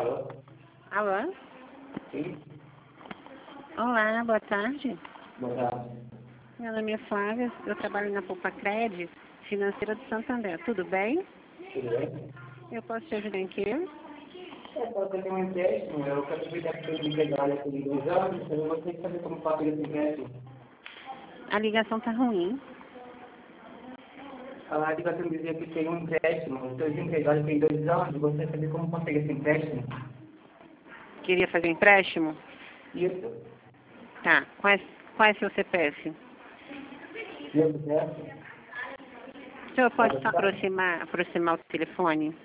Alô? Alô? Sim? Olá, boa tarde. Boa tarde. Meu nome é Flávia, eu trabalho na Poupa-Cred, financeira do Santander. Tudo bem? Tudo bem? Eu posso te ajudar em quê? Pode ter um empréstimo, eu quero saber que eu integral aqui de 2 anos, eu vou ter que saber como fazer esse empréstimo. A ligação tá ruim. A ligação dizia que tem um empréstimo, os seus empregados têm 2 anos, você quer saber como consegue esse empréstimo? Queria fazer um empréstimo? Isso. Tá. Qual é seu CPF? Meu CPF? O senhor pode só aproximar o telefone?